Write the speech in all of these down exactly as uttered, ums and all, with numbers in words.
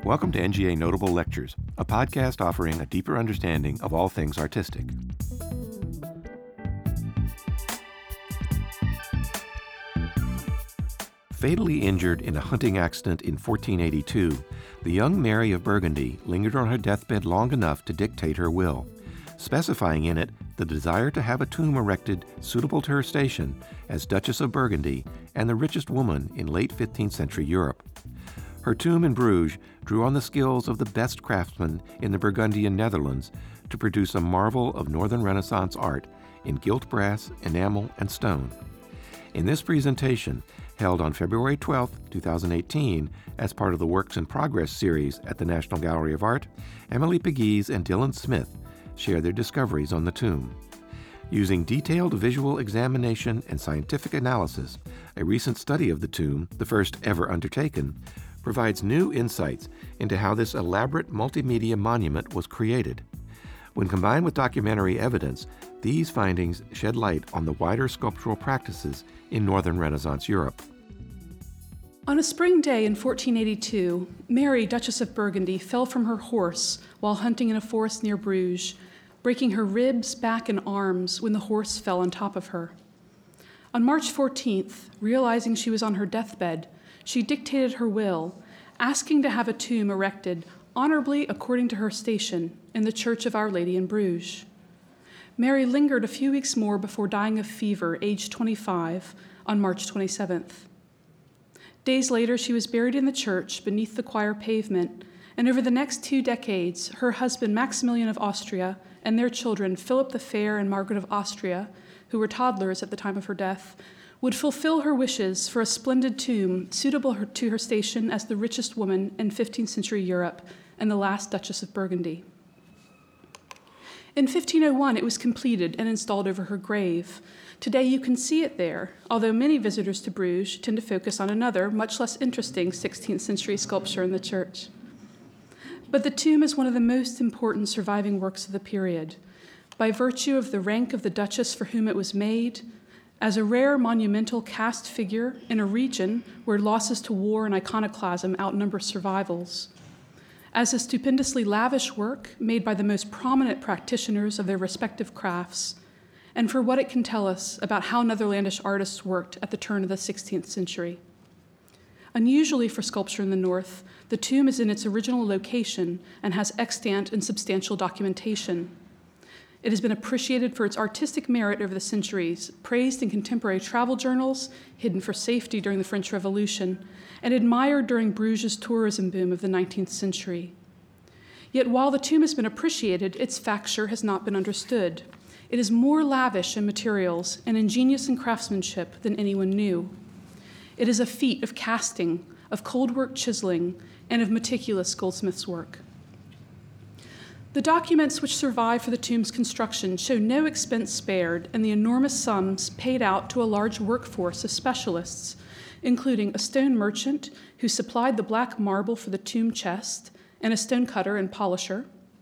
Welcome to N G A Notable Lectures, a podcast offering a deeper understanding of all things artistic. Fatally injured in a hunting accident in fourteen eighty-two, the young Mary of Burgundy lingered on her deathbed long enough to dictate her will, specifying in it the desire to have a tomb erected suitable to her station as Duchess of Burgundy and the richest woman in late fifteenth century Europe. Her tomb in Bruges drew on the skills of the best craftsmen in the Burgundian Netherlands to produce a marvel of Northern Renaissance art in gilt brass, enamel, and stone. In this presentation, held on February twelfth, twenty eighteen, as part of the Works in Progress series at the National Gallery of Art, Emily Pegues and Dylan Smith share their discoveries on the tomb. Using detailed visual examination and scientific analysis, a recent study of the tomb, the first ever undertaken, provides new insights into how this elaborate multimedia monument was created. When combined with documentary evidence, these findings shed light on the wider sculptural practices in Northern Renaissance Europe. On a spring day in fourteen eighty-two, Mary, Duchess of Burgundy, fell from her horse while hunting in a forest near Bruges, breaking her ribs, back, and arms when the horse fell on top of her. On March fourteenth, realizing she was on her deathbed, she dictated her will, asking to have a tomb erected honorably according to her station in the Church of Our Lady in Bruges. Mary lingered a few weeks more before dying of fever, aged twenty-five, on March twenty-seventh. Days later, she was buried in the church beneath the choir pavement, and over the next two decades, her husband Maximilian of Austria and their children, Philip the Fair and Margaret of Austria, who were toddlers at the time of her death, would fulfill her wishes for a splendid tomb suitable to her station as the richest woman in fifteenth century Europe and the last Duchess of Burgundy. In fifteen oh one, it was completed and installed over her grave. Today you can see it there, although many visitors to Bruges tend to focus on another, much less interesting sixteenth century sculpture in the church. But the tomb is one of the most important surviving works of the period, by virtue of the rank of the Duchess for whom it was made, as a rare monumental cast figure in a region where losses to war and iconoclasm outnumber survivals, as a stupendously lavish work made by the most prominent practitioners of their respective crafts, and for what it can tell us about how Netherlandish artists worked at the turn of the sixteenth century. Unusually for sculpture in the North, the tomb is in its original location and has extant and substantial documentation. It has been appreciated for its artistic merit over the centuries, praised in contemporary travel journals, hidden for safety during the French Revolution, and admired during Bruges' tourism boom of the nineteenth century. Yet while the tomb has been appreciated, its facture has not been understood. It is more lavish in materials and ingenious in craftsmanship than anyone knew. It is a feat of casting, of cold work chiseling, and of meticulous goldsmith's work. The documents which survive for the tomb's construction show no expense spared and the enormous sums paid out to a large workforce of specialists, including a stone merchant who supplied the black marble for the tomb chest and a stone cutter and polisher,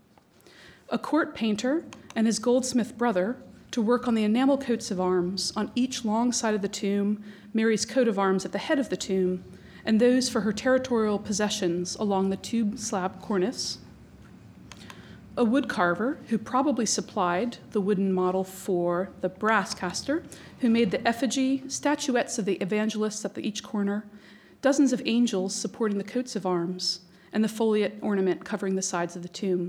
a court painter and his goldsmith brother to work on the enamel coats of arms on each long side of the tomb, Mary's coat of arms at the head of the tomb, and those for her territorial possessions along the tomb slab cornice, a wood carver who probably supplied the wooden model for the brass caster, who made the effigy, statuettes of the evangelists at the each corner, dozens of angels supporting the coats of arms, and the foliate ornament covering the sides of the tomb.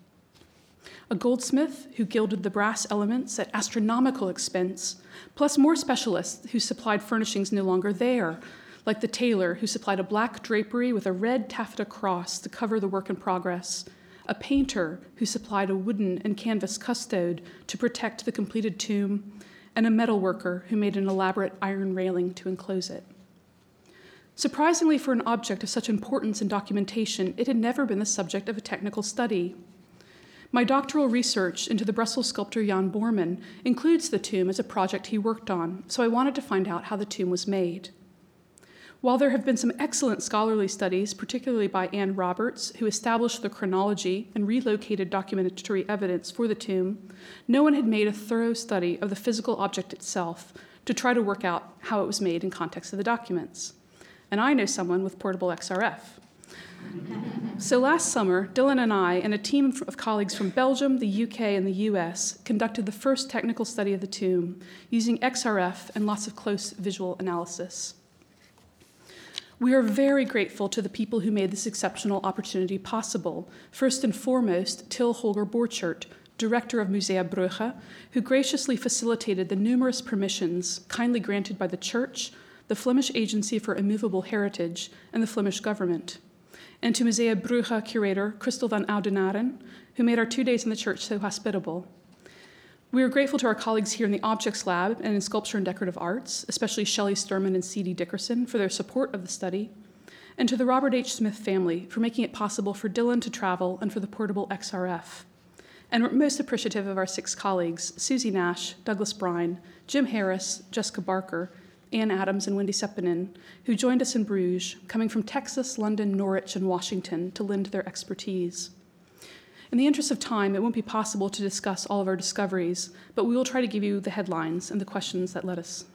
A goldsmith who gilded the brass elements at astronomical expense, plus more specialists who supplied furnishings no longer there, like the tailor who supplied a black drapery with a red taffeta cross to cover the work in progress, a painter who supplied a wooden and canvas custode to protect the completed tomb, and a metal worker who made an elaborate iron railing to enclose it. Surprisingly, for an object of such importance and documentation, it had never been the subject of a technical study. My doctoral research into the Brussels sculptor Jan Boorman includes the tomb as a project he worked on, so I wanted to find out how the tomb was made. While there have been some excellent scholarly studies, particularly by Anne Roberts, who established the chronology and relocated documentary evidence for the tomb, no one had made a thorough study of the physical object itself to try to work out how it was made in context of the documents. And I know someone with portable X R F. So last summer, Dylan and I and a team of colleagues from Belgium, the U K, and the U S conducted the first technical study of the tomb using X R F and lots of close visual analysis. We are very grateful to the people who made this exceptional opportunity possible. First and foremost, Till Holger Borchert, director of Musea Brugge, who graciously facilitated the numerous permissions kindly granted by the Church, the Flemish Agency for Immovable Heritage, and the Flemish government. And to Musea Brugge curator Christel van Oudenaren, who made our two days in the church so hospitable. We are grateful to our colleagues here in the Objects Lab and in Sculpture and Decorative Arts, especially Shelley Sturman and C D Dickerson, for their support of the study, and to the Robert H. Smith family for making it possible for Dylan to travel and for the portable X R F. And we're most appreciative of our six colleagues, Susie Nash, Douglas Brine, Jim Harris, Jessica Barker, Ann Adams, and Wendy Sepinen, who joined us in Bruges, coming from Texas, London, Norwich, and Washington to lend their expertise. In the interest of time, it won't be possible to discuss all of our discoveries, but we will try to give you the headlines and the questions that led us.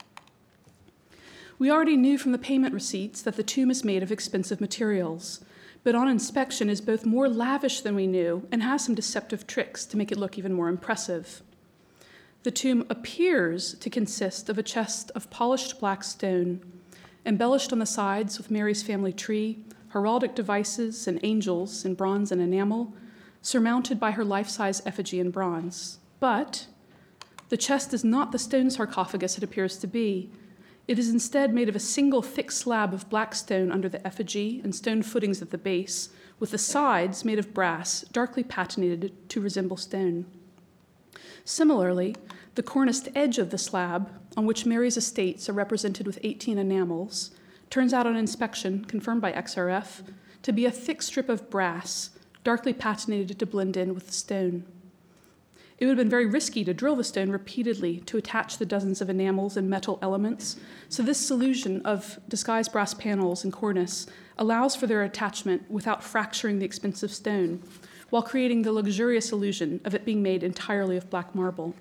We already knew from the payment receipts that the tomb is made of expensive materials, but on inspection is both more lavish than we knew and has some deceptive tricks to make it look even more impressive. The tomb appears to consist of a chest of polished black stone, embellished on the sides with Mary's family tree, heraldic devices, and angels in bronze and enamel, surmounted by her life-size effigy in bronze. But the chest is not the stone sarcophagus it appears to be. It is instead made of a single thick slab of black stone under the effigy and stone footings at the base, with the sides made of brass, darkly patinated to resemble stone. Similarly, the corniced edge of the slab, on which Mary's estates are represented with eighteen enamels, turns out on inspection, confirmed by X R F, to be a thick strip of brass, darkly patinated to blend in with the stone. It would have been very risky to drill the stone repeatedly to attach the dozens of enamels and metal elements, so this solution of disguised brass panels and cornice allows for their attachment without fracturing the expensive stone, while creating the luxurious illusion of it being made entirely of black marble.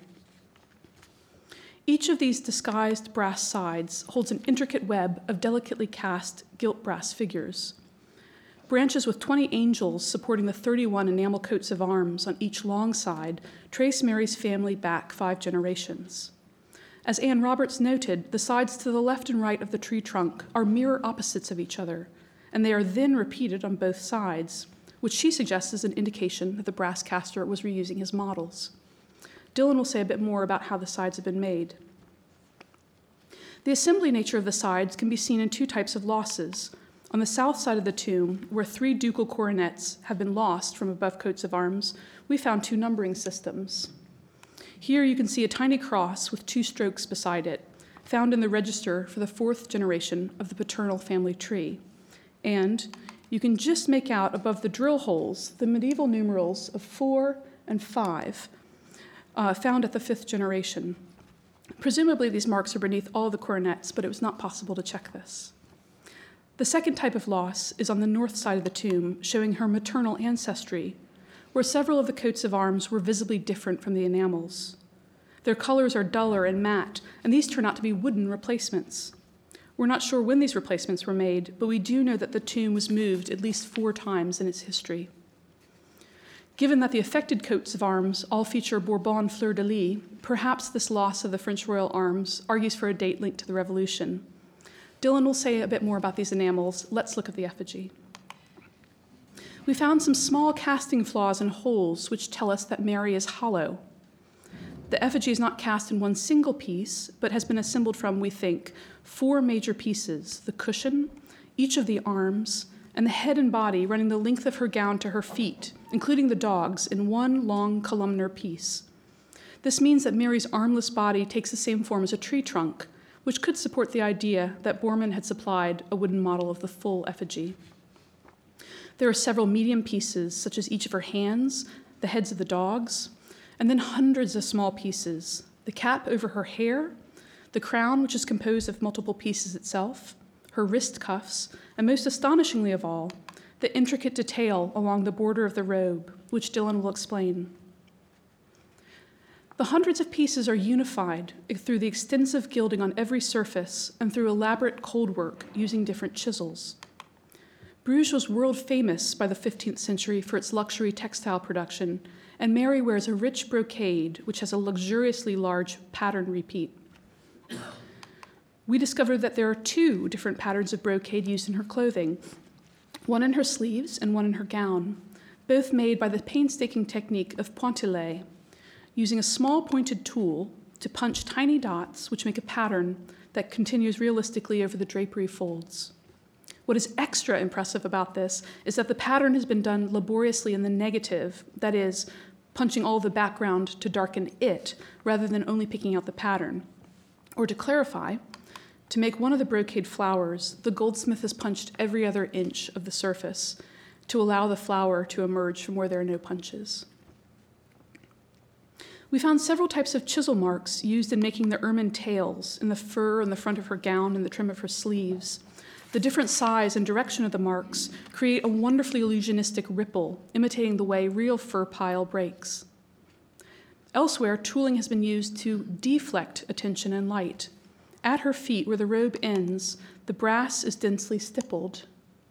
Each of these disguised brass sides holds an intricate web of delicately cast gilt brass figures. Branches with twenty angels supporting the thirty-one enamel coats of arms on each long side trace Mary's family back five generations. As Anne Roberts noted, the sides to the left and right of the tree trunk are mirror opposites of each other, and they are then repeated on both sides, which she suggests is an indication that the brass caster was reusing his models. Dylan will say a bit more about how the sides have been made. The assembly nature of the sides can be seen in two types of losses. On the south side of the tomb, where three ducal coronets have been lost from above coats of arms, we found two numbering systems. Here you can see a tiny cross with two strokes beside it, found in the register for the fourth generation of the paternal family tree. And you can just make out above the drill holes the medieval numerals of four and five, uh, found at the fifth generation. Presumably these marks are beneath all the coronets, but it was not possible to check this. The second type of loss is on the north side of the tomb, showing her maternal ancestry, where several of the coats of arms were visibly different from the enamels. Their colors are duller and matte, and these turn out to be wooden replacements. We're not sure when these replacements were made, but we do know that the tomb was moved at least four times in its history. Given that the affected coats of arms all feature Bourbon fleur-de-lis, perhaps this loss of the French royal arms argues for a date linked to the Revolution. Dylan will say a bit more about these enamels. Let's look at the effigy. We found some small casting flaws and holes which tell us that Mary is hollow. The effigy is not cast in one single piece, but has been assembled from, we think, four major pieces: the cushion, each of the arms, and the head and body running the length of her gown to her feet, including the dogs, in one long columnar piece. This means that Mary's armless body takes the same form as a tree trunk, which could support the idea that Bormann had supplied a wooden model of the full effigy. There are several medium pieces, such as each of her hands, the heads of the dogs, and then hundreds of small pieces: the cap over her hair, the crown, which is composed of multiple pieces itself, her wrist cuffs, and most astonishingly of all, the intricate detail along the border of the robe, which Dylan will explain. The hundreds of pieces are unified through the extensive gilding on every surface and through elaborate cold work using different chisels. Bruges was world famous by the fifteenth century for its luxury textile production, and Mary wears a rich brocade, which has a luxuriously large pattern repeat. We discovered that there are two different patterns of brocade used in her clothing, one in her sleeves and one in her gown, both made by the painstaking technique of pointillé, using a small pointed tool to punch tiny dots which make a pattern that continues realistically over the drapery folds. What is extra impressive about this is that the pattern has been done laboriously in the negative, that is, punching all the background to darken it, rather than only picking out the pattern. Or to clarify, to make one of the brocade flowers, the goldsmith has punched every other inch of the surface to allow the flower to emerge from where there are no punches. We found several types of chisel marks used in making the ermine tails in the fur on the front of her gown and the trim of her sleeves. The different size and direction of the marks create a wonderfully illusionistic ripple, imitating the way real fur pile breaks. Elsewhere, tooling has been used to deflect attention and light. At her feet, where the robe ends, the brass is densely stippled,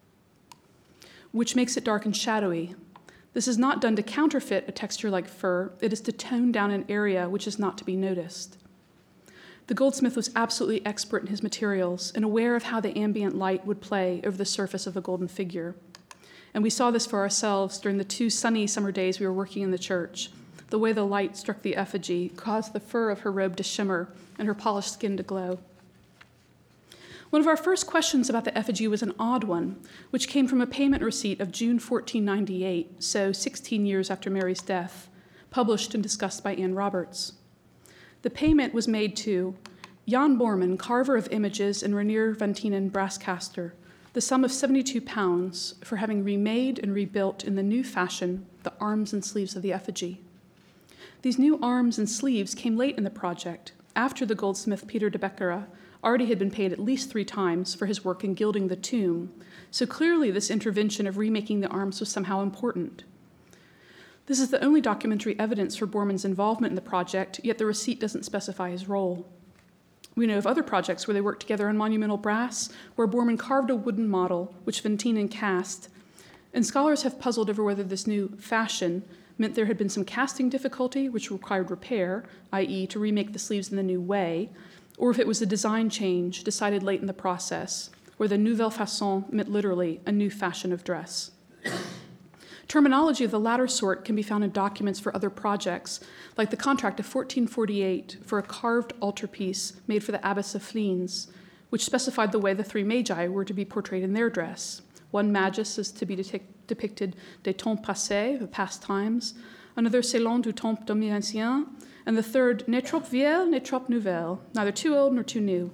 which makes it dark and shadowy. This is not done to counterfeit a texture like fur, it is to tone down an area which is not to be noticed. The goldsmith was absolutely expert in his materials and aware of how the ambient light would play over the surface of the golden figure. And we saw this for ourselves during the two sunny summer days we were working in the church. The way the light struck the effigy caused the fur of her robe to shimmer and her polished skin to glow. One of our first questions about the effigy was an odd one, which came from a payment receipt of June fourteen ninety-eight, so sixteen years after Mary's death, published and discussed by Anne Roberts. The payment was made to Jan Bormann, carver of images, and Rainier van Tienen, brasscaster, the sum of seventy-two pounds for having remade and rebuilt in the new fashion the arms and sleeves of the effigy. These new arms and sleeves came late in the project, after the goldsmith Peter de Beckera already had been paid at least three times for his work in gilding the tomb, so clearly this intervention of remaking the arms was somehow important. This is the only documentary evidence for Bormann's involvement in the project, yet the receipt doesn't specify his role. We know of other projects where they worked together on monumental brass, where Bormann carved a wooden model, which van Tienen cast, and scholars have puzzled over whether this new fashion meant there had been some casting difficulty, which required repair, that is to remake the sleeves in the new way, or if it was a design change decided late in the process, where the nouvelle façon meant literally a new fashion of dress. Terminology of the latter sort can be found in documents for other projects, like the contract of fourteen forty-eight for a carved altarpiece made for the Abbess of Flins, which specified the way the three magi were to be portrayed in their dress. One magus is to be detic- depicted des temps passés, of past times, another selon du temps dominicien, and the third ne trop vieille, ne trop nouvelle, neither too old nor too new.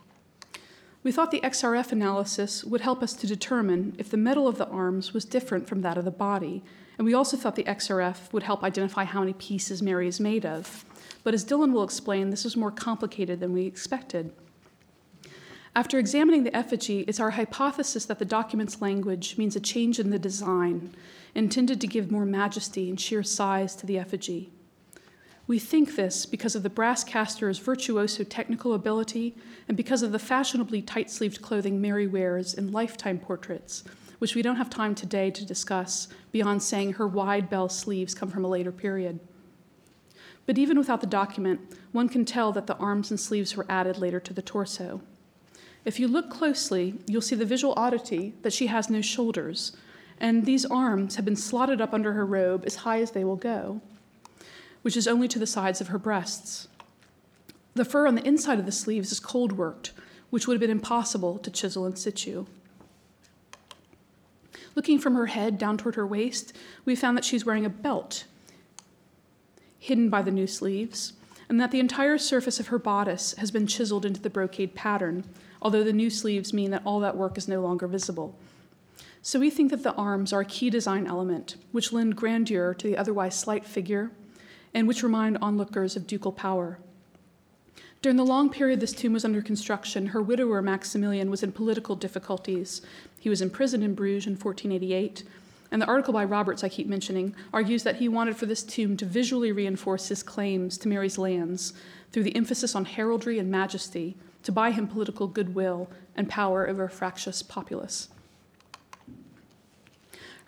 We thought the X R F analysis would help us to determine if the metal of the arms was different from that of the body, and we also thought the X R F would help identify how many pieces Mary is made of. But as Dylan will explain, this was more complicated than we expected. After examining the effigy, it's our hypothesis that the document's language means a change in the design, intended to give more majesty and sheer size to the effigy. We think this because of the brass caster's virtuoso technical ability and because of the fashionably tight-sleeved clothing Mary wears in lifetime portraits, which we don't have time today to discuss beyond saying her wide bell sleeves come from a later period. But even without the document, one can tell that the arms and sleeves were added later to the torso. If you look closely, you'll see the visual oddity that she has no shoulders, and these arms have been slotted up under her robe as high as they will go, which is only to the sides of her breasts. The fur on the inside of the sleeves is cold worked, which would have been impossible to chisel in situ. Looking from her head down toward her waist, we found that she's wearing a belt hidden by the new sleeves, and that the entire surface of her bodice has been chiseled into the brocade pattern, although the new sleeves mean that all that work is no longer visible. So we think that the arms are a key design element, which lend grandeur to the otherwise slight figure, and which remind onlookers of ducal power. During the long period this tomb was under construction, her widower Maximilian was in political difficulties. He was imprisoned in Bruges in fourteen eighty-eight, and the article by Roberts I keep mentioning argues that he wanted for this tomb to visually reinforce his claims to Mary's lands through the emphasis on heraldry and majesty to buy him political goodwill and power over a fractious populace.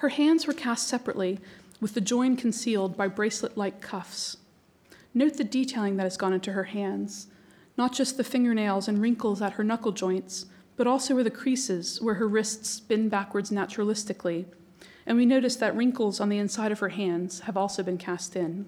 Her hands were cast separately, with the join concealed by bracelet-like cuffs. Note the detailing that has gone into her hands, not just the fingernails and wrinkles at her knuckle joints, but also where the creases where her wrists bend backwards naturalistically, and we notice that wrinkles on the inside of her hands have also been cast in.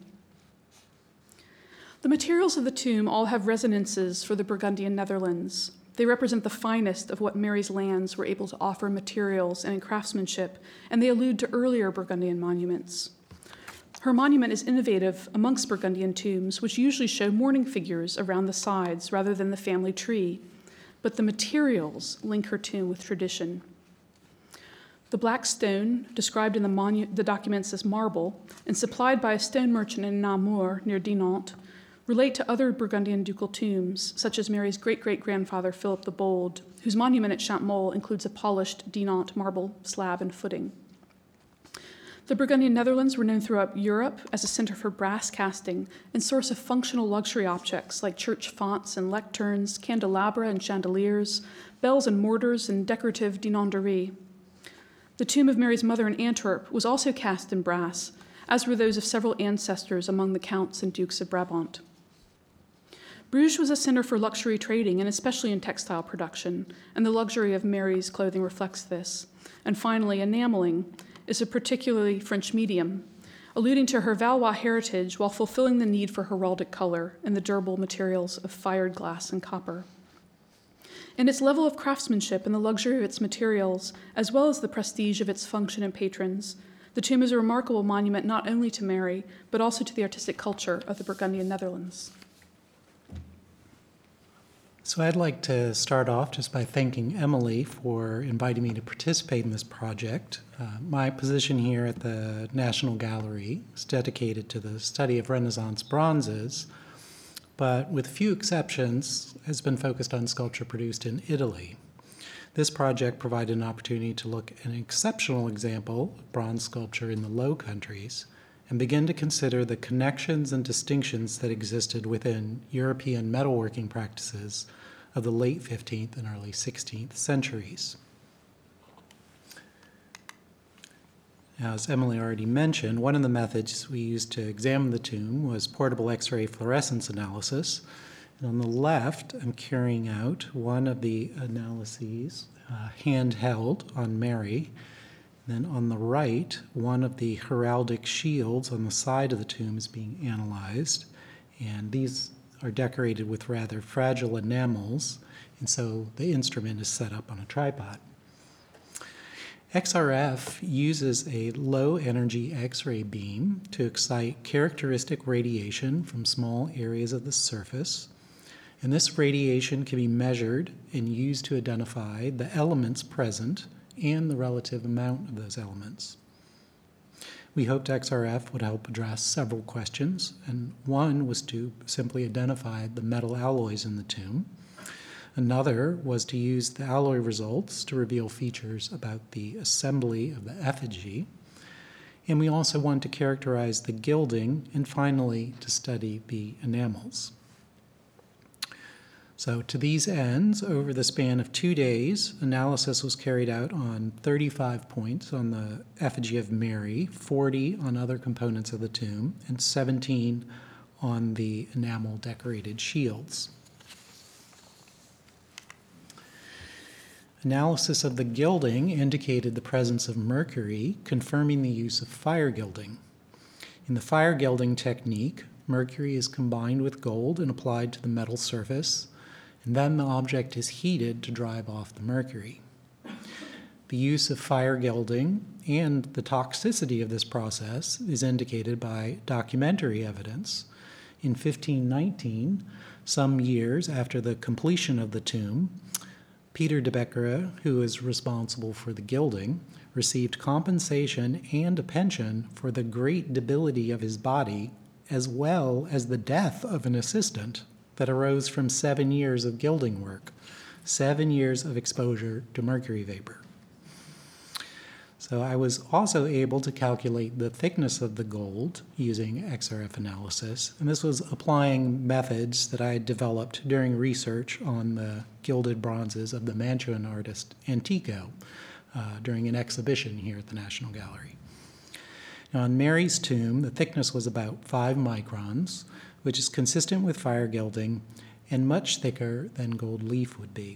The materials of the tomb all have resonances for the Burgundian Netherlands. They represent the finest of what Mary's lands were able to offer in materials and in craftsmanship, and they allude to earlier Burgundian monuments. Her monument is innovative amongst Burgundian tombs, which usually show mourning figures around the sides rather than the family tree, but the materials link her tomb with tradition. The black stone, described in the, monu- the documents as marble and supplied by a stone merchant in Namur near Dinant, relate to other Burgundian ducal tombs, such as Mary's great-great-grandfather Philip the Bold, whose monument at Champmole includes a polished Dinant marble slab and footing. The Burgundian Netherlands were known throughout Europe as a center for brass casting and source of functional luxury objects like church fonts and lecterns, candelabra and chandeliers, bells and mortars, and decorative dinanderie. The tomb of Mary's mother in Antwerp was also cast in brass, as were those of several ancestors among the counts and dukes of Brabant. Bruges was a center for luxury trading, and especially in textile production, and the luxury of Mary's clothing reflects this. And finally, enameling is a particularly French medium, alluding to her Valois heritage while fulfilling the need for heraldic color and the durable materials of fired glass and copper. And its level of craftsmanship and the luxury of its materials, as well as the prestige of its function and patrons, the tomb is a remarkable monument not only to Mary, but also to the artistic culture of the Burgundian Netherlands. So I'd like to start off just by thanking Emily for inviting me to participate in this project. Uh, my position here at the National Gallery is dedicated to the study of Renaissance bronzes, but with few exceptions, has been focused on sculpture produced in Italy. This project provided an opportunity to look at an exceptional example of bronze sculpture in the Low Countries and begin to consider the connections and distinctions that existed within European metalworking practices of the late fifteenth and early sixteenth centuries. Now, as Emily already mentioned, one of the methods we used to examine the tomb was portable X-ray fluorescence analysis. And on the left, I'm carrying out one of the analyses uh, handheld on Mary. Then on the right, one of the heraldic shields on the side of the tomb is being analyzed. And these are decorated with rather fragile enamels, and so the instrument is set up on a tripod. X R F uses a low-energy X-ray beam to excite characteristic radiation from small areas of the surface, and this radiation can be measured and used to identify the elements present and the relative amount of those elements. We hoped X R F would help address several questions, and one was to simply identify the metal alloys in the tomb. Another was to use the alloy results to reveal features about the assembly of the effigy. And we also wanted to characterize the gilding, and finally to study the enamels. So to these ends, over the span of two days, analysis was carried out on thirty-five points on the effigy of Mary, forty on other components of the tomb, and seventeen on the enamel-decorated shields. Analysis of the gilding indicated the presence of mercury, confirming the use of fire gilding. In the fire gilding technique, mercury is combined with gold and applied to the metal surface, and then the object is heated to drive off the mercury. The use of fire gilding and the toxicity of this process is indicated by documentary evidence. In fifteen nineteen, some years after the completion of the tomb, Peter de Becquerel, who is responsible for the gilding, received compensation and a pension for the great debility of his body, as well as the death of an assistant that arose from seven years of gilding work, seven years of exposure to mercury vapor. So I was also able to calculate the thickness of the gold using X R F analysis, and this was applying methods that I had developed during research on the gilded bronzes of the Mantuan artist Antico, uh, during an exhibition here at the National Gallery. Now, on Mary's tomb, the thickness was about five microns, which is consistent with fire gilding and much thicker than gold leaf would be.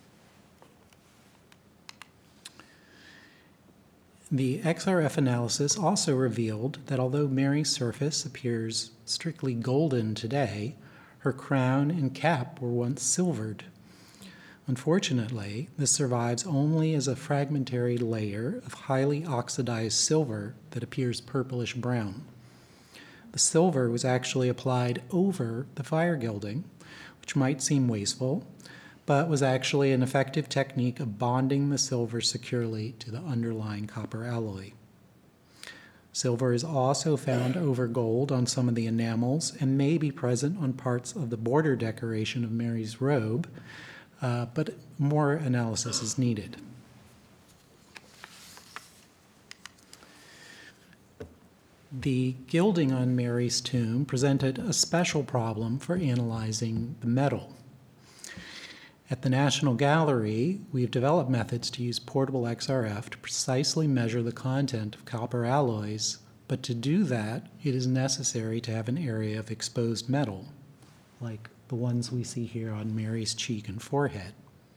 The X R F analysis also revealed that although Mary's surface appears strictly golden today, her crown and cap were once silvered. Unfortunately, this survives only as a fragmentary layer of highly oxidized silver that appears purplish brown. The silver was actually applied over the fire gilding, which might seem wasteful, but was actually an effective technique of bonding the silver securely to the underlying copper alloy. Silver is also found over gold on some of the enamels and may be present on parts of the border decoration of Mary's robe, uh, but more analysis is needed. The gilding on Mary's tomb presented a special problem for analyzing the metal. At the National Gallery, we've developed methods to use portable X R F to precisely measure the content of copper alloys, but to do that, it is necessary to have an area of exposed metal, like the ones we see here on Mary's cheek and forehead.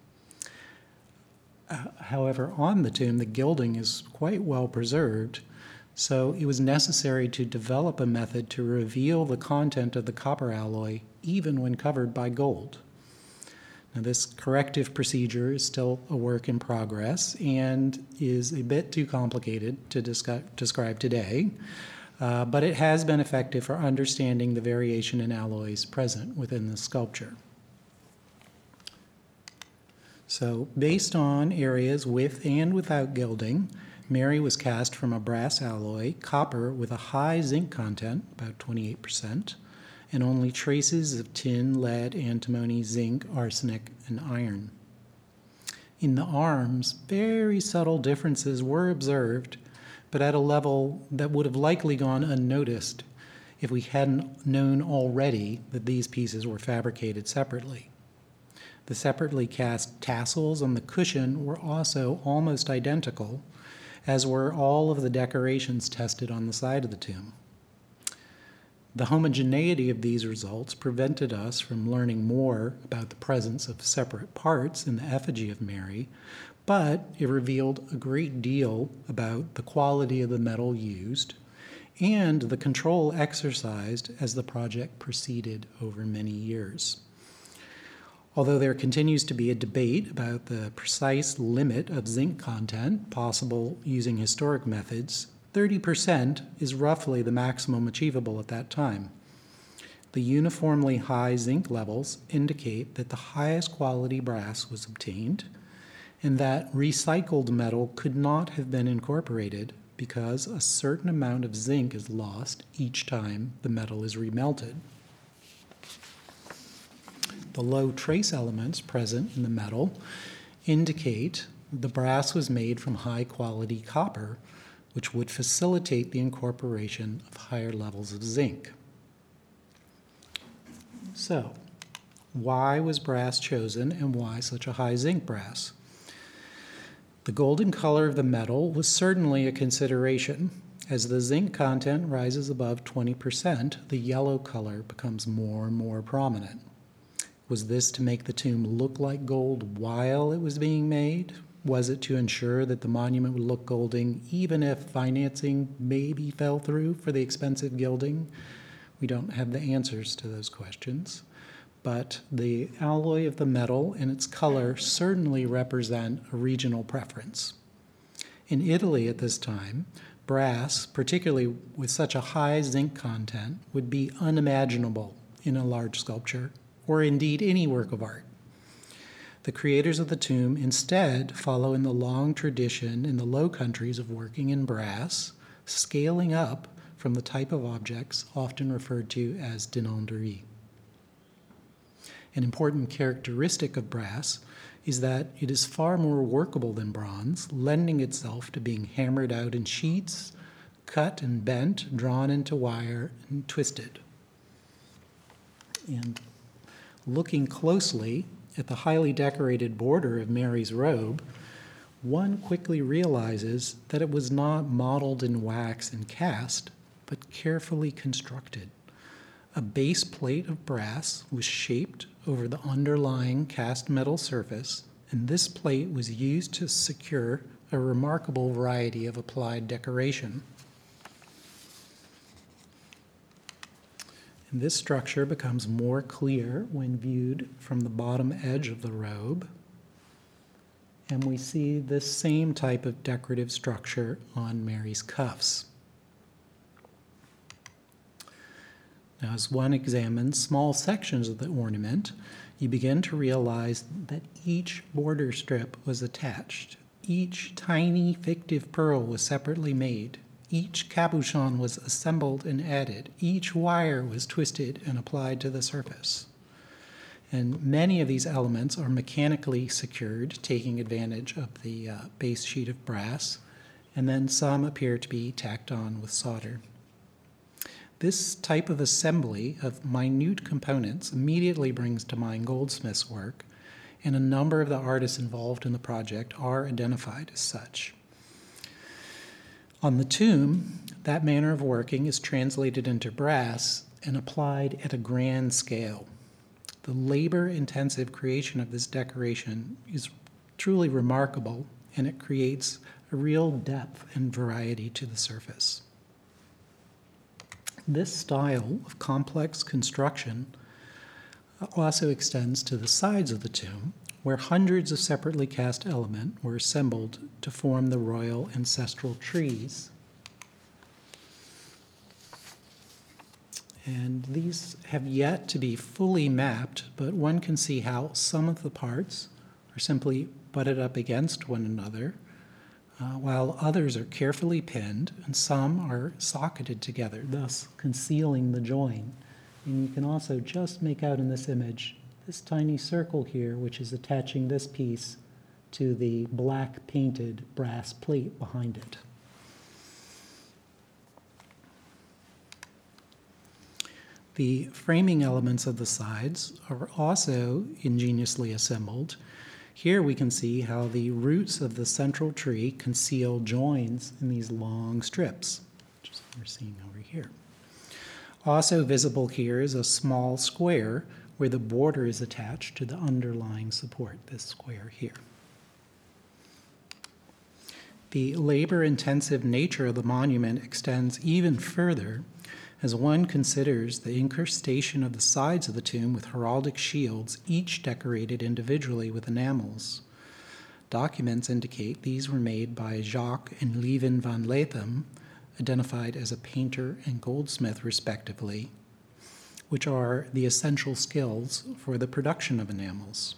Uh, however, on the tomb, the gilding is quite well preserved, so it was necessary to develop a method to reveal the content of the copper alloy even when covered by gold. Now, this corrective procedure is still a work in progress and is a bit too complicated to discuss, describe today, uh, but it has been effective for understanding the variation in alloys present within the sculpture. So, based on areas with and without gilding, Mary was cast from a brass alloy, copper with a high zinc content, about twenty-eight percent, and only traces of tin, lead, antimony, zinc, arsenic, and iron. In the arms, very subtle differences were observed, but at a level that would have likely gone unnoticed if we hadn't known already that these pieces were fabricated separately. The separately cast tassels on the cushion were also almost identical, as were all of the decorations tested on the side of the tomb. The homogeneity of these results prevented us from learning more about the presence of separate parts in the effigy of Mary, but it revealed a great deal about the quality of the metal used and the control exercised as the project proceeded over many years. Although there continues to be a debate about the precise limit of zinc content possible using historic methods, thirty percent is roughly the maximum achievable at that time. The uniformly high zinc levels indicate that the highest quality brass was obtained and that recycled metal could not have been incorporated because a certain amount of zinc is lost each time the metal is remelted. The low trace elements present in the metal indicate the brass was made from high-quality copper, which would facilitate the incorporation of higher levels of zinc. So, why was brass chosen and why such a high zinc brass? The golden color of the metal was certainly a consideration. As the zinc content rises above twenty percent, the yellow color becomes more and more prominent. Was this to make the tomb look like gold while it was being made? Was it to ensure that the monument would look golden even if financing maybe fell through for the expensive gilding? We don't have the answers to those questions, but the alloy of the metal and its color certainly represent a regional preference. In Italy at this time, brass, particularly with such a high zinc content, would be unimaginable in a large sculpture, or indeed any work of art. The creators of the tomb instead follow in the long tradition in the Low Countries of working in brass, scaling up from the type of objects often referred to as denanderie. An important characteristic of brass is that it is far more workable than bronze, lending itself to being hammered out in sheets, cut and bent, drawn into wire, and twisted. And looking closely at the highly decorated border of Mary's robe, one quickly realizes that it was not modeled in wax and cast, but carefully constructed. A base plate of brass was shaped over the underlying cast metal surface, and this plate was used to secure a remarkable variety of applied decoration. And this structure becomes more clear when viewed from the bottom edge of the robe. And we see this same type of decorative structure on Mary's cuffs. Now, as one examines small sections of the ornament, you begin to realize that each border strip was attached. Each tiny fictive pearl was separately made. Each cabochon was assembled and added. Each wire was twisted and applied to the surface. And many of these elements are mechanically secured, taking advantage of the uh, base sheet of brass, and then some appear to be tacked on with solder. This type of assembly of minute components immediately brings to mind Goldsmith's work, and a number of the artists involved in the project are identified as such. On the tomb, that manner of working is translated into brass and applied at a grand scale. The labor-intensive creation of this decoration is truly remarkable, and it creates a real depth and variety to the surface. This style of complex construction also extends to the sides of the tomb, where hundreds of separately cast elements were assembled to form the royal ancestral trees. And these have yet to be fully mapped, but one can see how some of the parts are simply butted up against one another, uh, while others are carefully pinned, and some are socketed together, thus concealing the join. And you can also just make out in this image this tiny circle here, which is attaching this piece to the black painted brass plate behind it. The framing elements of the sides are also ingeniously assembled. Here we can see how the roots of the central tree conceal joins in these long strips, which is what we're seeing over here. Also visible here is a small square where the border is attached to the underlying support, this square here. The labor-intensive nature of the monument extends even further as one considers the incrustation of the sides of the tomb with heraldic shields, each decorated individually with enamels. Documents indicate these were made by Jacques and Lieven van Latham, identified as a painter and goldsmith respectively, which are the essential skills for the production of enamels.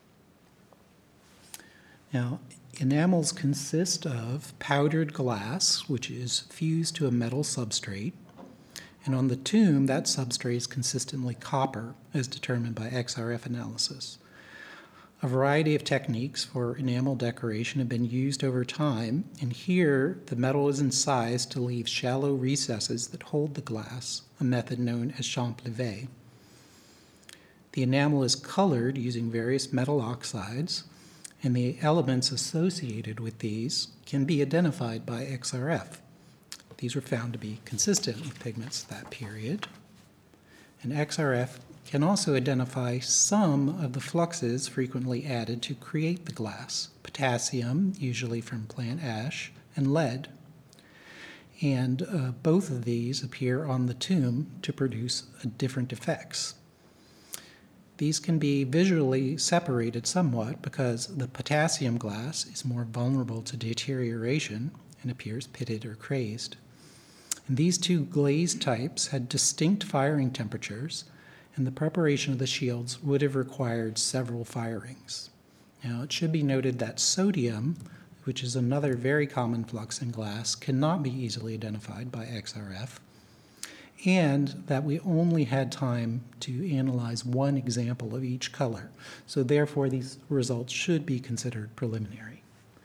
Now, enamels consist of powdered glass, which is fused to a metal substrate, and on the tomb, that substrate is consistently copper, as determined by X R F analysis. A variety of techniques for enamel decoration have been used over time, and here the metal is incised to leave shallow recesses that hold the glass, a method known as champ-levé. The enamel is colored using various metal oxides, and the elements associated with these can be identified by X R F. These were found to be consistent with pigments of that period. And X R F can also identify some of the fluxes frequently added to create the glass: potassium, usually from plant ash, and lead. And uh, both of these appear on the tomb to produce uh, different effects. These can be visually separated somewhat because the potassium glass is more vulnerable to deterioration and appears pitted or crazed. And these two glaze types had distinct firing temperatures, and the preparation of the shields would have required several firings. Now, it should be noted that sodium, which is another very common flux in glass, cannot be easily identified by X R F, and that we only had time to analyze one example of each color. So therefore, these results should be considered preliminary.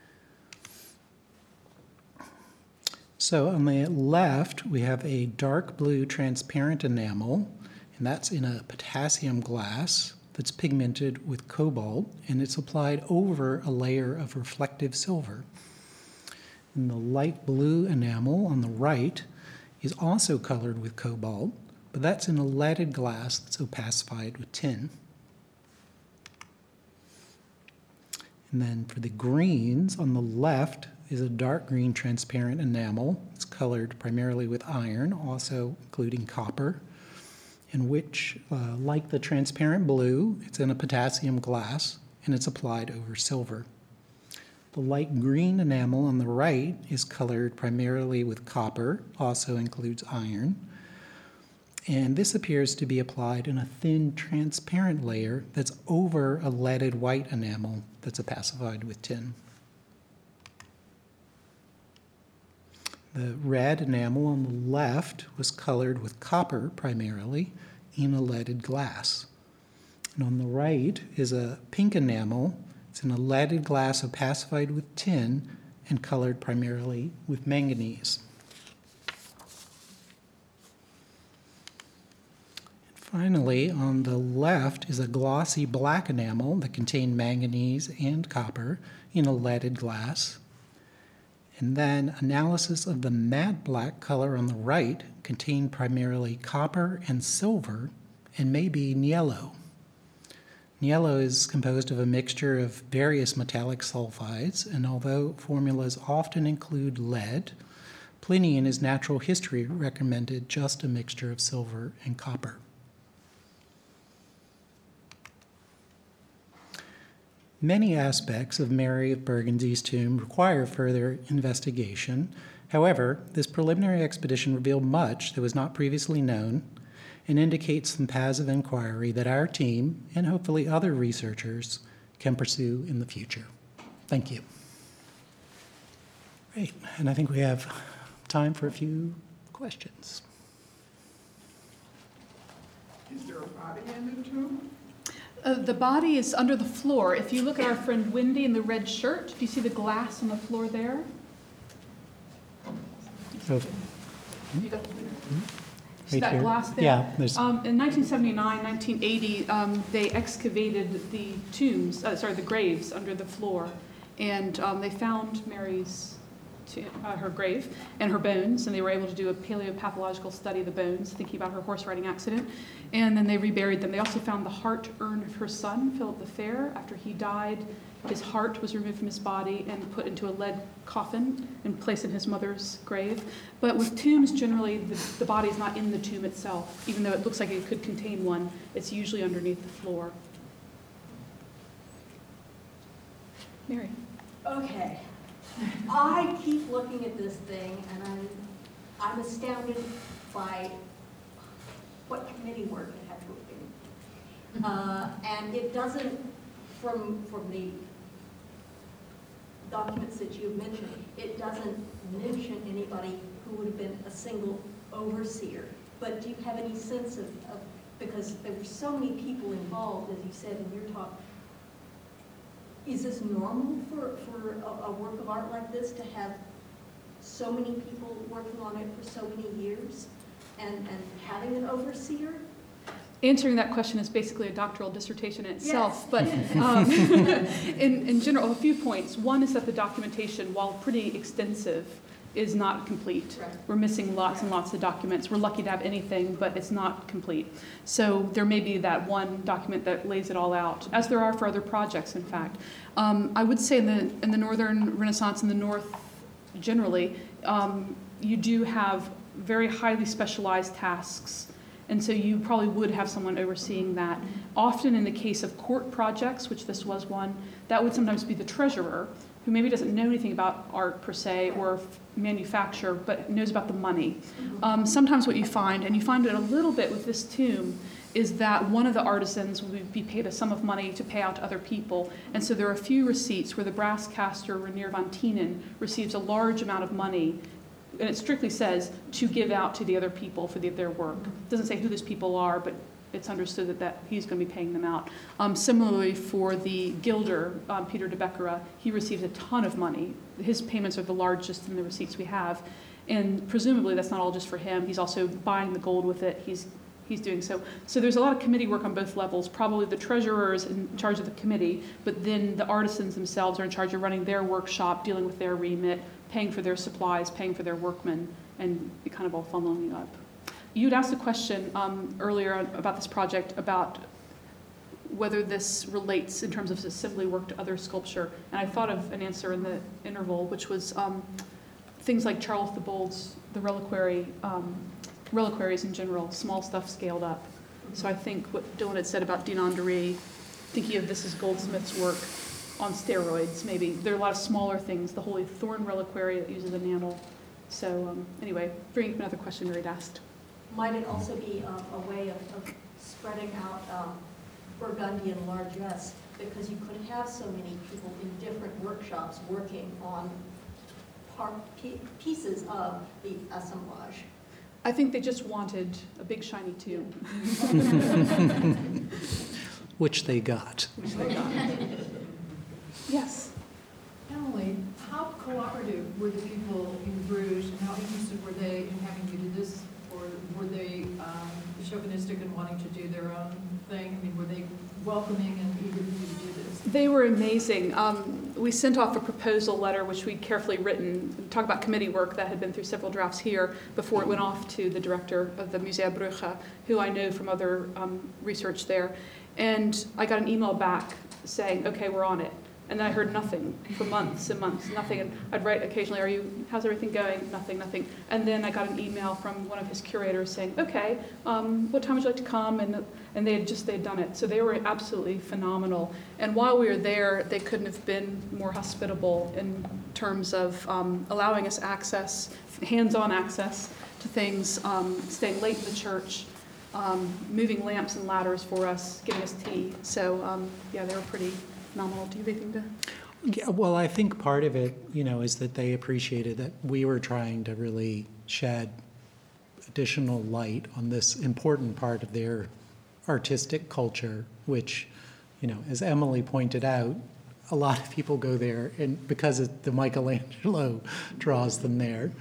So on the left, we have a dark blue transparent enamel, and that's in a potassium glass. that's pigmented with cobalt, and it's applied over a layer of reflective silver. And the light blue enamel on the right is also colored with cobalt, but that's in a leaded glass that's opacified with tin. And then for the greens, on the left is a dark green transparent enamel. It's colored primarily with iron, also including copper, in which, uh, like the transparent blue, it's in a potassium glass, and it's applied over silver. The light green enamel on the right is colored primarily with copper, also includes iron. And this appears to be applied in a thin, transparent layer that's over a leaded white enamel that's opacified with tin. The red enamel on the left was colored with copper primarily in a leaded glass. And on the right is a pink enamel. It's in a leaded glass opacified with tin and colored primarily with manganese. And finally, on the left is a glossy black enamel that contained manganese and copper in a leaded glass. And then analysis of the matte black color on the right contained primarily copper and silver and maybe niello. Niello is composed of a mixture of various metallic sulfides, and although formulas often include lead, Pliny in his Natural History recommended just a mixture of silver and copper. Many aspects of Mary of Burgundy's tomb require further investigation. However, this preliminary expedition revealed much that was not previously known and indicates some paths of inquiry that our team, and hopefully other researchers, can pursue in the future. Thank you. Great, and I think we have time for a few questions. Is there a body in the tomb? Uh, the body is under the floor. If you look at our friend Wendy in the red shirt, do you see the glass on the floor there? So, You got See right that here? glass there? Yeah, there's, Um, in nineteen seventy-nine, nineteen eighty, um, they excavated the tombs, uh, sorry, the graves under the floor, and um, they found Mary's, to, uh, her grave and her bones, and they were able to do a paleopathological study of the bones, thinking about her horse riding accident, and then they reburied them. They also found the heart urn of her son, Philip the Fair. After he died, his heart was removed from his body and put into a lead coffin and placed in his mother's grave. But with tombs, generally, the, the body is not in the tomb itself. Even though it looks like it could contain one, it's usually underneath the floor. Mary. Okay. I keep looking at this thing, and I'm, I'm astounded by what committee work it had to have been. Uh, and it doesn't, from, from the documents that you've mentioned, it doesn't mention anybody who would have been a single overseer. But do you have any sense of, of because there were so many people involved, as you said in your talk, is this normal for, for a, a work of art like this to have so many people working on it for so many years and, and having an overseer? Answering that question is basically a doctoral dissertation in itself, Yes. but um, in, in general, a few points. One is that the documentation, while pretty extensive, is not complete. Right. We're missing lots and lots of documents. We're lucky to have anything, but it's not complete. So there may be that one document that lays it all out, as there are for other projects, in fact. Um, I would say in the, in the Northern Renaissance, in the North generally, um, you do have very highly specialized tasks. And so you probably would have someone overseeing that. Often in the case of court projects, which this was one, that would sometimes be the treasurer, who maybe doesn't know anything about art per se or manufacture, but knows about the money. Um, sometimes what you find, and you find it a little bit with this tomb, is that one of the artisans will be paid a sum of money to pay out to other people. And so there are a few receipts where the brass caster Rainier van Tienen receives a large amount of money, and it strictly says to give out to the other people for the, their work. It doesn't say who those people are, but it's understood that, that he's going to be paying them out. Um, similarly, for the gilder, um, Peter de Becera, he receives a ton of money. His payments are the largest in the receipts we have. And presumably that's not all just for him. He's also buying the gold with it. He's he's doing. So, so there's a lot of committee work on both levels. Probably the treasurer is in charge of the committee, but then the artisans themselves are in charge of running their workshop, dealing with their remit, paying for their supplies, paying for their workmen, and it kind of all funneling up. You'd asked a question um, earlier about this project about whether this relates in terms of assembly work to other sculpture. And I thought of an answer in the interval, which was um, things like Charles the Bold's, the reliquary, um, reliquaries in general, small stuff scaled up. So I think what Dylan had said about Dinan Dury, thinking of this as Goldsmith's work on steroids, maybe. There are a lot of smaller things, the Holy Thorn reliquary that uses enamel. So um, anyway, bringing up another question Reid asked. Might it also be um, a way of, of spreading out um, Burgundian largesse, because you could have so many people in different workshops working on part, pieces of the assemblage? I think they just wanted a big shiny tomb. Which they got. Which they got. Yes. Emily, how cooperative were the people in Bruges, and how interested were they in having you do this, or were they um, chauvinistic and wanting to do their own thing? I mean, were they welcoming and eager for you to do this? They were amazing. Um, we sent off a proposal letter, which we'd carefully written, talk about committee work that had been through several drafts here before it went off to the director of the Musea Brugge, who I know from other um, research there. And I got an email back saying, okay, we're on it. And then I heard nothing for months and months, nothing. And I'd write occasionally, are you, how's everything going? Nothing, nothing. And then I got an email from one of his curators saying, okay, um, what time would you like to come? And and they had just, they'd done it. So they were absolutely phenomenal. And while we were there, they couldn't have been more hospitable in terms of um, allowing us access, hands-on access to things, um, staying late in the church, um, moving lamps and ladders for us, giving us tea. So um, yeah, they were pretty phenomenal. Do you have anything to? Yeah, well, I think part of it, you know, is that they appreciated that we were trying to really shed additional light on this important part of their artistic culture, which, you know, as Emily pointed out, a lot of people go there and because it, the Michelangelo draws them there.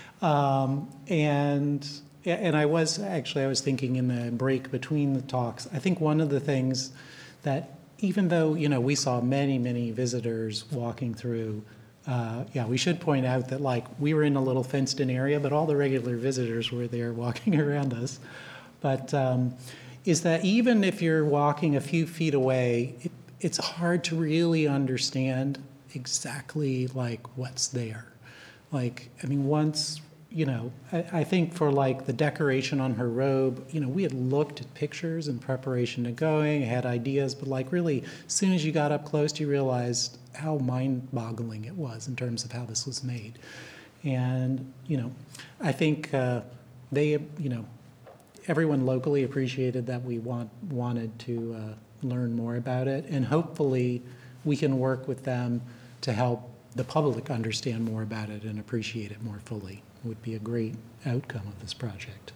Um, and and I was actually, I was thinking in the break between the talks, I think one of the things that even though, you know, we saw many, many visitors walking through, uh, yeah, we should point out that, like, we were in a little fenced-in area, but all the regular visitors were there walking around us. But um, is that even if you're walking a few feet away, it, it's hard to really understand exactly, like, what's there. Like, I mean, once... You know, I, I think for like the decoration on her robe, you know, we had looked at pictures in preparation to going, had ideas, but like really, as soon as you got up close, you realized how mind-boggling it was in terms of how this was made. And, you know, I think uh, they, you know, everyone locally appreciated that we want wanted to uh, learn more about it, and hopefully we can work with them to help the public understand more about it and appreciate it more fully. Would be a great outcome of this project.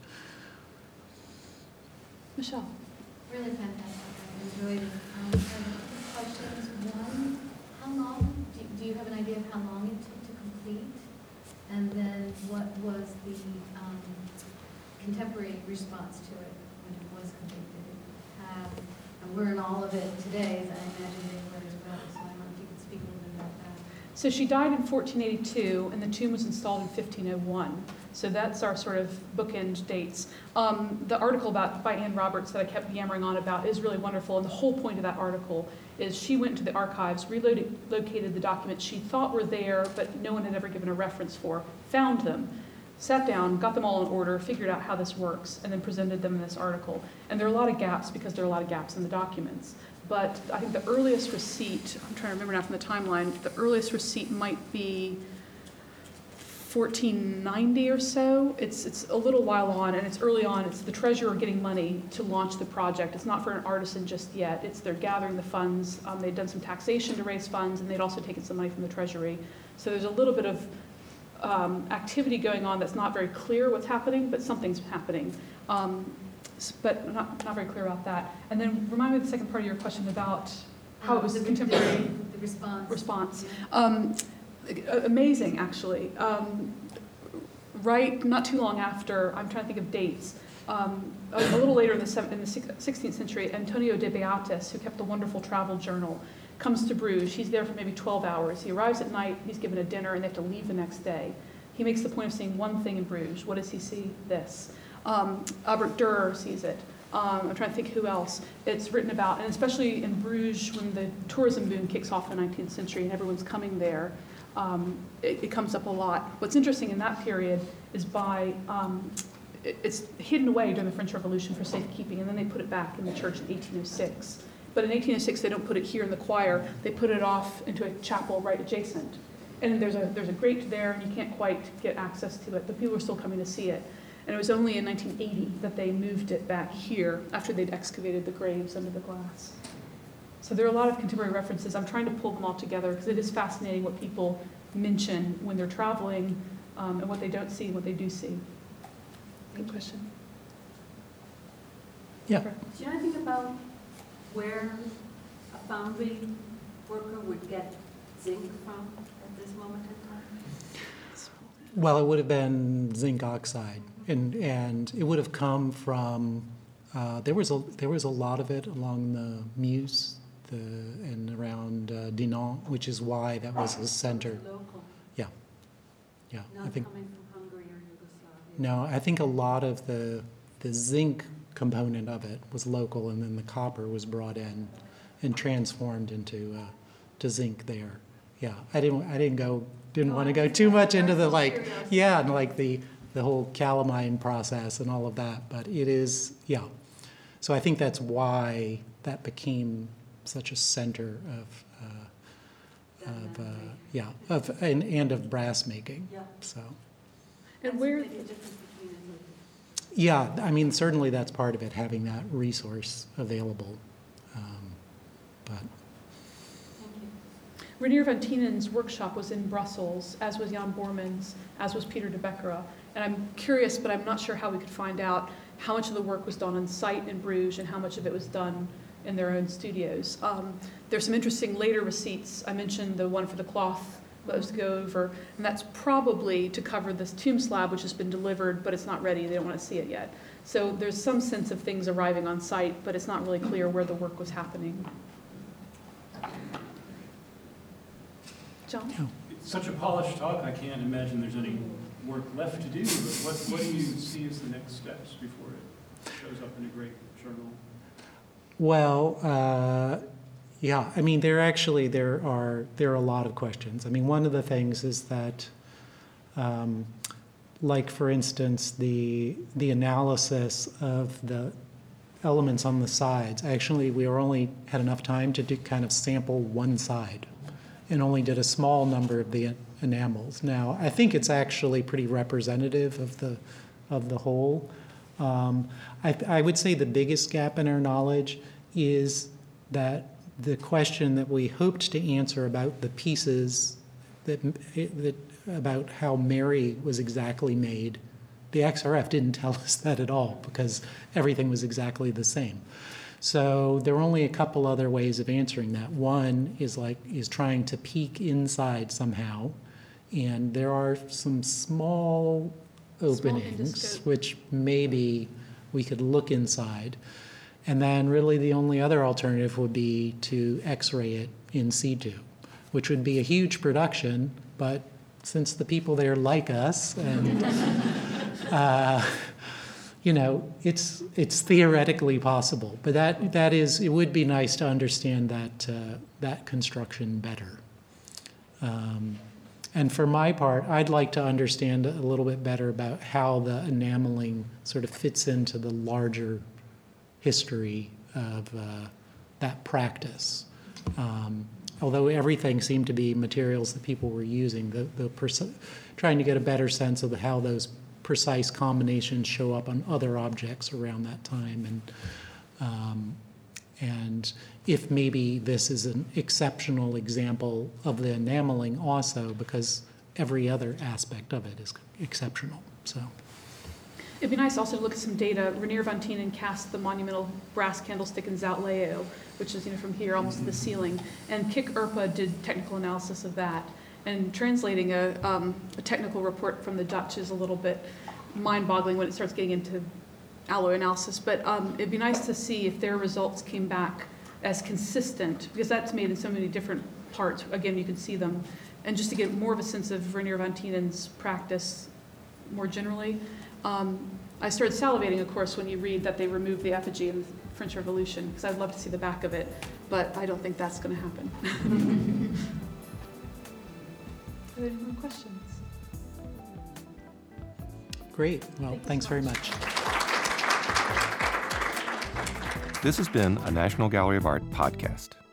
Michelle. Really fantastic. I enjoyed it. Um, two questions. One, how long, do, do you have an idea of how long it took to complete? And then what was the um, contemporary response to it when it was completed? Did it have, and we're in all of it today, as I imagine they were as well, so I don't know if you could speak a little bit about that. So she died in fourteen eighty-two, and the tomb was installed in fifteen oh one. So that's our sort of bookend dates. Um, the article about by Anne Roberts that I kept yammering on about is really wonderful, and the whole point of that article is she went into the archives, relocated the documents she thought were there, but no one had ever given a reference for, found them, sat down, got them all in order, figured out how this works, and then presented them in this article. And there are a lot of gaps because there are a lot of gaps in the documents. But I think the earliest receipt, I'm trying to remember now from the timeline, the earliest receipt might be fourteen ninety or so. It's it's a little while on, and it's early on. It's the treasurer getting money to launch the project. It's not for an artisan just yet. It's they're gathering the funds. Um, they'd done some taxation to raise funds, and they'd also taken some money from the treasury. So there's a little bit of um, activity going on that's not very clear what's happening, but something's happening. Um, but not, not very clear about that. And then remind me of the second part of your question about how it was the, contemporary the, the response. response. Um, amazing, actually. Um, right, not too long after, I'm trying to think of dates, Um, a, a little later in the, sev- in the sixteenth century, Antonio de Beatis, who kept a wonderful travel journal, comes to Bruges. He's there for maybe twelve hours. He arrives at night, he's given a dinner, and they have to leave the next day. He makes the point of seeing one thing in Bruges. What does he see? This. Um, Albert Dürer sees it. Um, I'm trying to think who else. It's written about, and especially in Bruges when the tourism boom kicks off in the nineteenth century and everyone's coming there, um, it, it comes up a lot. What's interesting in that period is by, um, it, it's hidden away during the French Revolution for safekeeping, and then they put it back in the church in eighteen oh six. But in eighteen oh six, they don't put it here in the choir. They put it off into a chapel right adjacent. And there's a, there's a grate there, and you can't quite get access to it, but people are still coming to see it. And it was only in nineteen eighty that they moved it back here after they'd excavated the graves under the glass. So there are a lot of contemporary references. I'm trying to pull them all together because it is fascinating what people mention when they're traveling um, and what they don't see and what they do see. Good question. Yeah. Do you know anything about where a foundry worker would get zinc from at this moment in time? Well, it would have been zinc oxide, and and it would have come from. Uh, there was a there was a lot of it along the Meuse, the and around uh, Dinant, which is why that was the center. Local, Yeah, yeah. not I think coming from Hungary or Yugoslavia. no. I think a lot of the the zinc component of it was local, and then the copper was brought in and transformed into uh, to zinc there. Yeah, I didn't I didn't go. Didn't want to go too much into the like, yeah, and like the the whole calamine process and all of that, but it is, yeah. So I think that's why that became such a center of, uh, of uh, yeah, of and, and of brass making. Yeah. So. And where? Maybe a difference between it. Yeah, I mean, certainly that's part of it, having that resource available, um, but. Renier van Tienen's workshop was in Brussels, as was Jan Bormann's, as was Peter de Beckera. And I'm curious, but I'm not sure how we could find out how much of the work was done on site in Bruges and how much of it was done in their own studios. Um, there's some interesting later receipts. I mentioned the one for the cloth that was to go over, and that's probably to cover this tomb slab, which has been delivered, but it's not ready. They don't want to see it yet. So there's some sense of things arriving on site, but it's not really clear where the work was happening. John? Yeah. It's such a polished talk, I can't imagine there's any work left to do, but what, what do you see as the next steps before it shows up in a great journal? Well, uh, yeah, I mean, there actually, there are, there are a lot of questions. I mean, one of the things is that, um, like, for instance, the, the analysis of the elements on the sides, actually, we were only had enough time to do kind of sample one side and only did a small number of the enamels. Now, I think it's actually pretty representative of the of the whole. Um, I, I would say the biggest gap in our knowledge is that the question that we hoped to answer about the pieces that, that about how Mary was exactly made, the X R F didn't tell us that at all because everything was exactly the same. So there are only a couple other ways of answering that. One is like is trying to peek inside somehow, and there are some small openings which maybe we could look inside. And then really the only other alternative would be to X-ray it in situ, which would be a huge production, but since the people there like us and uh, you know, it's it's theoretically possible, but that that is it would be nice to understand that uh, that construction better. Um, and for my part, I'd like to understand a little bit better about how the enameling sort of fits into the larger history of uh, that practice. Um, although everything seemed to be materials that people were using, the the pers- trying to get a better sense of how those precise combinations show up on other objects around that time, and um, and if maybe this is an exceptional example of the enameling also because every other aspect of it is exceptional. So it'd be nice also to look at some data. Renier van Tienen cast the monumental brass candlestick in Zout-Leo, which is, you know, from here almost to the ceiling, and Kik Urpa did technical analysis of that. And translating a, um, a technical report from the Dutch is a little bit mind-boggling when it starts getting into alloy analysis, but um, it'd be nice to see if their results came back as consistent, because that's made in so many different parts. Again, you can see them. And just to get more of a sense of Vernier von Tienen's practice more generally, um, I started salivating, of course, when you read that they removed the effigy in the French Revolution, because I'd love to see the back of it, but I don't think that's going to happen. Are there any more questions? Great. Well, thanks very much. This has been a National Gallery of Art podcast.